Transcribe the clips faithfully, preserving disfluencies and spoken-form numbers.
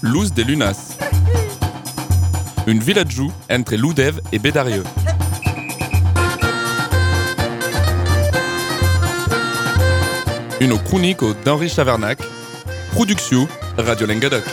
Luz de Lunas. Une villaggio entre Loudev et Bédarieux. Une chronique d'Henri Chavernac. Production Radio Languedoc.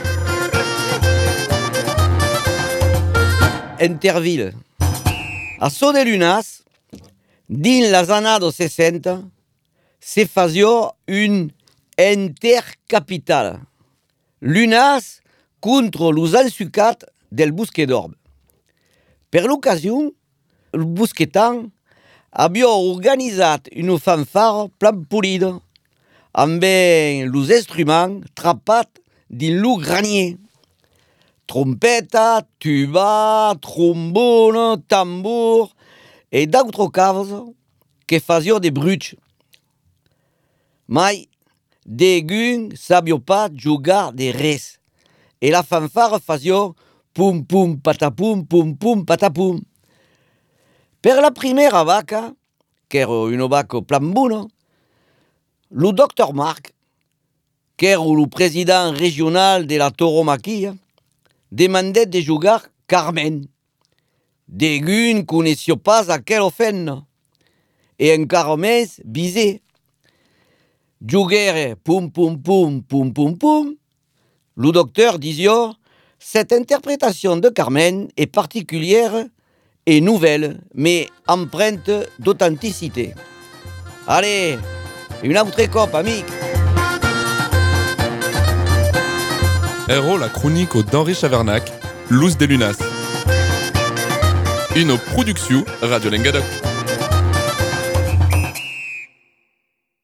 Interville. A so de Lunas, din las annados sessenta, se fazio un intercapital. Lunas contro los ensucat del Bosquet d'Orb. Per l'ocasion, el bosquetan abbia organitzat una fanfara plan polida amb los instruments trapats din lo granier. Trompeta, tuba, trombone, tambour e d'autres coses que fazio de bruch. Mai, degun sabio pas jugar de res. E la fanfara fazio pum pum patapum, pum pum patapum. Per la primera vaca, qu'era una vaca plan bona, lo doctor Marc, qu'era lo president regional de la tauromaquia, demandait de jugar Carmen. Degun connaissio pas aquella feina, e encara més Bizet. Juguere pum pum pum pum pum pum. Le docteur disait, cette interprétation de Carmen est particulière et nouvelle, mais empreinte d'authenticité. Allez, une autre coupe, amic. Héros la chronique d'Henri Chavernac, Luz de Lunas. Une production Radio Languedoc.